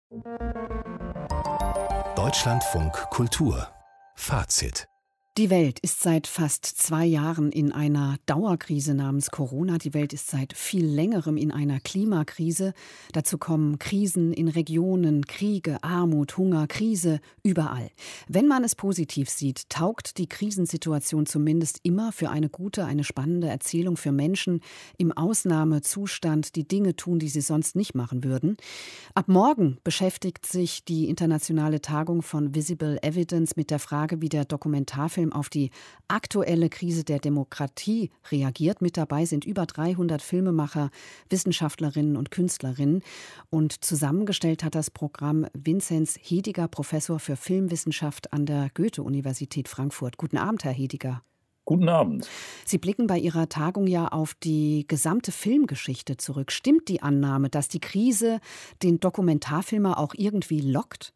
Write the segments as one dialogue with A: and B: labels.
A: Deutschlandfunk Kultur Fazit.
B: Die Welt ist seit fast 2 Jahren in einer Dauerkrise namens Corona. Die Welt ist seit viel längerem in einer Klimakrise. Dazu kommen Krisen in Regionen, Kriege, Armut, Hunger, Krise, überall. Wenn man es positiv sieht, taugt die Krisensituation zumindest immer für eine gute, eine spannende Erzählung für Menschen im Ausnahmezustand, die Dinge tun, die sie sonst nicht machen würden. Ab morgen beschäftigt sich die internationale Tagung von Visible Evidence mit der Frage, wie der Dokumentarfilm auf die aktuelle Krise der Demokratie reagiert. Mit dabei sind über 300 Filmemacher, Wissenschaftlerinnen und Künstlerinnen. Und zusammengestellt hat das Programm Vinzenz Hediger, Professor für Filmwissenschaft an der Goethe-Universität Frankfurt. Guten Abend, Herr Hediger.
C: Guten Abend.
B: Sie blicken bei Ihrer Tagung ja auf die gesamte Filmgeschichte zurück. Stimmt die Annahme, dass die Krise den Dokumentarfilmer auch irgendwie lockt?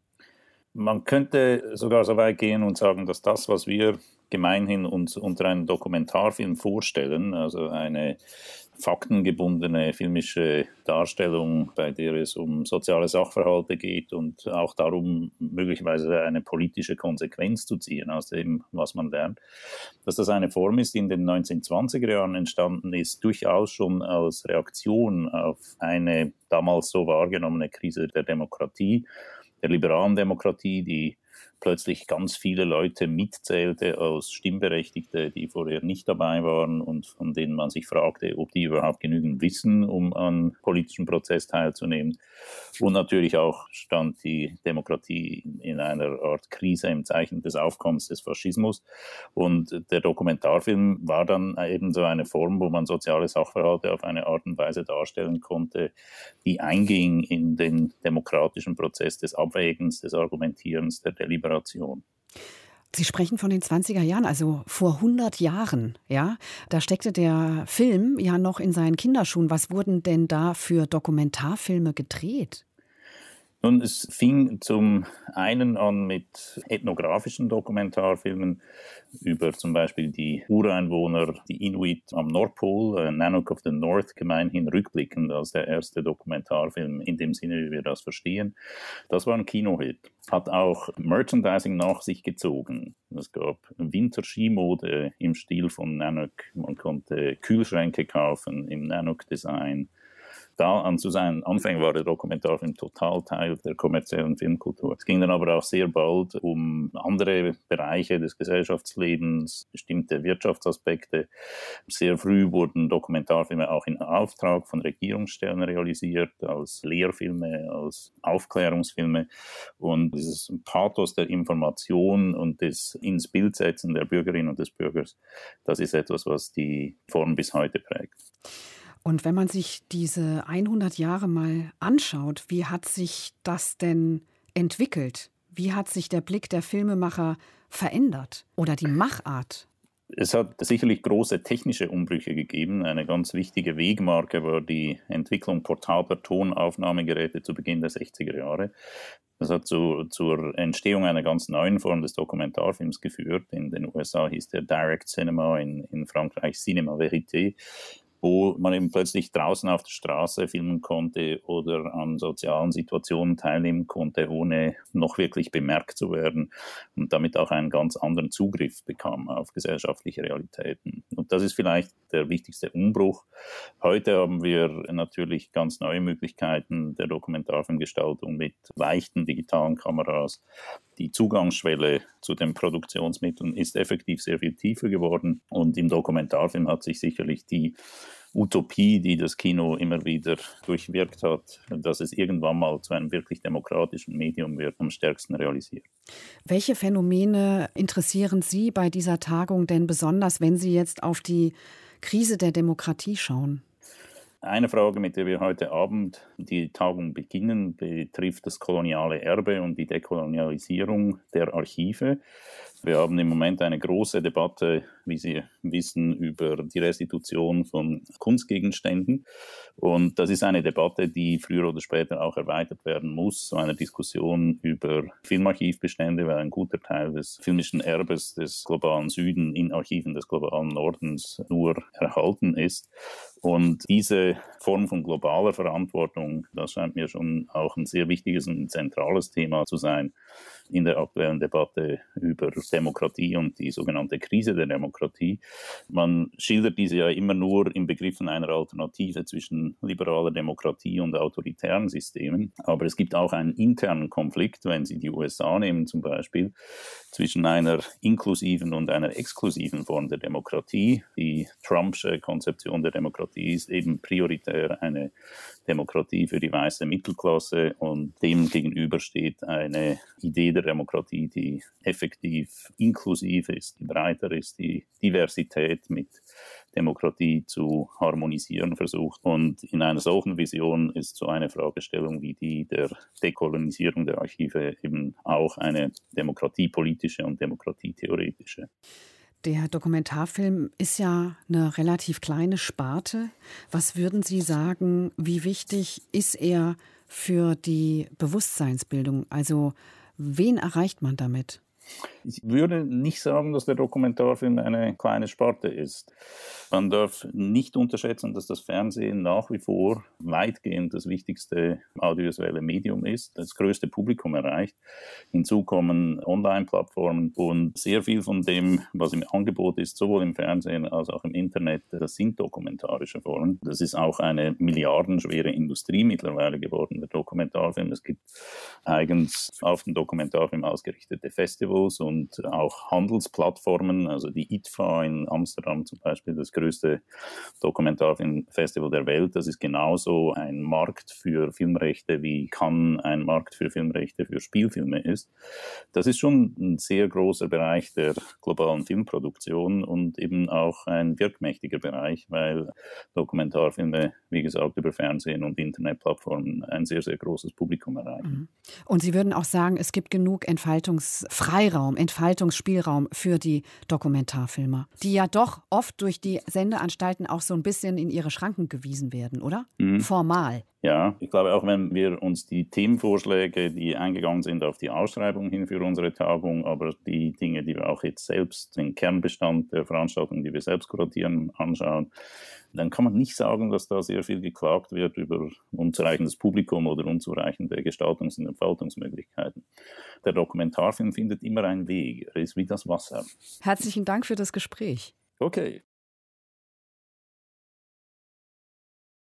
C: Man könnte sogar so weit gehen und sagen, dass das, was wir gemeinhin uns unter einem Dokumentarfilm vorstellen, also eine faktengebundene filmische Darstellung, bei der es um soziale Sachverhalte geht und auch darum, möglicherweise eine politische Konsequenz zu ziehen aus dem, was man lernt, dass das eine Form ist, die in den 1920er Jahren entstanden ist, durchaus schon als Reaktion auf eine damals so wahrgenommene Krise der Demokratie, der liberalen Demokratie, die plötzlich ganz viele Leute mitzählte als Stimmberechtigte, die vorher nicht dabei waren und von denen man sich fragte, ob die überhaupt genügend wissen, um an politischen Prozess teilzunehmen. Und natürlich auch stand die Demokratie in einer Art Krise im Zeichen des Aufkommens des Faschismus. Und der Dokumentarfilm war dann eben so eine Form, wo man soziale Sachverhalte auf eine Art und Weise darstellen konnte, die einging in den demokratischen Prozess des Abwägens, des Argumentierens, der Deliberation.
B: Sie sprechen von den 20er Jahren, also vor 100 Jahren, ja? Da steckte der Film ja noch in seinen Kinderschuhen. Was wurden denn da für Dokumentarfilme gedreht?
C: Nun, es fing zum einen an mit ethnografischen Dokumentarfilmen über zum Beispiel die Ureinwohner, die Inuit am Nordpol, Nanook of the North, gemeinhin rückblickend als der erste Dokumentarfilm in dem Sinne, wie wir das verstehen. Das war ein Kinohit. Hat auch Merchandising nach sich gezogen. Es gab Winterskimode im Stil von Nanook. Man konnte Kühlschränke kaufen im Nanook-Design. Da zu seinen Anfängen war der Dokumentarfilm total Teil der kommerziellen Filmkultur. Es ging dann aber auch sehr bald um andere Bereiche des Gesellschaftslebens, bestimmte Wirtschaftsaspekte. Sehr früh wurden Dokumentarfilme auch in Auftrag von Regierungsstellen realisiert, als Lehrfilme, als Aufklärungsfilme. Und dieses Pathos der Information und des ins Bild setzen der Bürgerin und des Bürgers, das ist etwas, was die Form bis heute prägt.
B: Und wenn man sich diese 100 Jahre mal anschaut, wie hat sich das denn entwickelt? Wie hat sich der Blick der Filmemacher verändert oder die Machart?
C: Es hat sicherlich große technische Umbrüche gegeben. Eine ganz wichtige Wegmarke war die Entwicklung portabler Tonaufnahmegeräte zu Beginn der 60er Jahre. Das hat zur Entstehung einer ganz neuen Form des Dokumentarfilms geführt. In den USA hieß der Direct Cinema, in Frankreich Cinéma Vérité, wo man eben plötzlich draußen auf der Straße filmen konnte oder an sozialen Situationen teilnehmen konnte, ohne noch wirklich bemerkt zu werden und damit auch einen ganz anderen Zugriff bekam auf gesellschaftliche Realitäten. Und das ist vielleicht der wichtigste Umbruch. Heute haben wir natürlich ganz neue Möglichkeiten der Dokumentarfilmgestaltung mit leichten digitalen Kameras. Die Zugangsschwelle zu den Produktionsmitteln ist effektiv sehr viel tiefer geworden und im Dokumentarfilm hat sich sicherlich die Utopie, die das Kino immer wieder durchwirkt hat, dass es irgendwann mal zu einem wirklich demokratischen Medium wird, am stärksten realisiert.
B: Welche Phänomene interessieren Sie bei dieser Tagung denn besonders, wenn Sie jetzt auf die Krise der Demokratie schauen?
C: Eine Frage, mit der wir heute Abend die Tagung beginnen, betrifft das koloniale Erbe und die Dekolonialisierung der Archive. Wir haben im Moment eine große Debatte, wie Sie wissen, über die Restitution von Kunstgegenständen. Und das ist eine Debatte, die früher oder später auch erweitert werden muss, so eine Diskussion über Filmarchivbestände, weil ein guter Teil des filmischen Erbes des globalen Süden in Archiven des globalen Nordens nur erhalten ist. Und diese Form von globaler Verantwortung, das scheint mir schon auch ein sehr wichtiges und zentrales Thema zu sein in der aktuellen Debatte über Demokratie und die sogenannte Krise der Demokratie. Man schildert diese ja immer nur in Begriffen einer Alternative zwischen liberaler Demokratie und autoritären Systemen. Aber es gibt auch einen internen Konflikt, wenn Sie die USA nehmen zum Beispiel, zwischen einer inklusiven und einer exklusiven Form der Demokratie. Die Trumpsche Konzeption der Demokratie ist eben prioritär eine Demokratie für die weiße Mittelklasse und dem gegenüber steht eine Idee der Demokratie, die effektiv inklusiv ist, die breiter ist, die Diversität mit Demokratie zu harmonisieren versucht. Und in einer solchen Vision ist so eine Fragestellung wie die der Dekolonisierung der Archive eben auch eine demokratiepolitische und demokratietheoretische.
B: Der Dokumentarfilm ist ja eine relativ kleine Sparte. Was würden Sie sagen, wie wichtig ist er für die Bewusstseinsbildung? Also wen erreicht man damit?
C: Ich würde nicht sagen, dass der Dokumentarfilm eine kleine Sparte ist. Man darf nicht unterschätzen, dass das Fernsehen nach wie vor weitgehend das wichtigste audiovisuelle Medium ist, das größte Publikum erreicht. Hinzu kommen Online-Plattformen und sehr viel von dem, was im Angebot ist, sowohl im Fernsehen als auch im Internet, das sind dokumentarische Formen. Das ist auch eine milliardenschwere Industrie mittlerweile geworden, der Dokumentarfilm. Es gibt eigens auf den Dokumentarfilm ausgerichtete Festivals und auch Handelsplattformen, also die ITFA in Amsterdam zum Beispiel, das größte Dokumentarfilmfestival der Welt. Das ist genauso ein Markt für Filmrechte, wie Cannes ein Markt für Filmrechte für Spielfilme ist. Das ist schon ein sehr großer Bereich der globalen Filmproduktion und eben auch ein wirkmächtiger Bereich, weil Dokumentarfilme, wie gesagt, über Fernsehen und Internetplattformen ein sehr, sehr großes Publikum erreichen.
B: Und Sie würden auch sagen, es gibt genug Entfaltungsspielraum für die Dokumentarfilmer, die ja doch oft durch die Sendeanstalten auch so ein bisschen in ihre Schranken gewiesen werden, oder? Formal.
C: Ja, ich glaube, auch wenn wir uns die Themenvorschläge, die eingegangen sind auf die Ausschreibung hin für unsere Tagung, aber die Dinge, die wir auch jetzt selbst, den Kernbestand der Veranstaltungen, die wir selbst kuratieren, anschauen, dann kann man nicht sagen, dass da sehr viel geklagt wird über unzureichendes Publikum oder unzureichende Gestaltungs- und Entfaltungsmöglichkeiten. Der Dokumentarfilm findet immer einen Weg. Er ist wie das Wasser.
B: Herzlichen Dank für das Gespräch.
C: Okay.